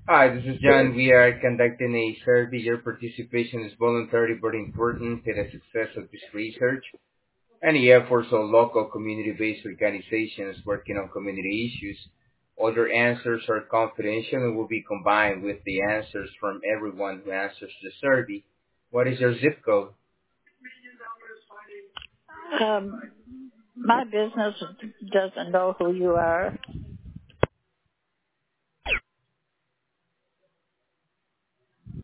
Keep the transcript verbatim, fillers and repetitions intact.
Hi, this is John. We are conducting a survey. Your participation is voluntary but important to the success of this research. Any efforts of local community-based organizations working on community issues, all your answers are confidential and will be combined with the answers from everyone who answers the survey. What is your zip code? Um, my business doesn't know who you are.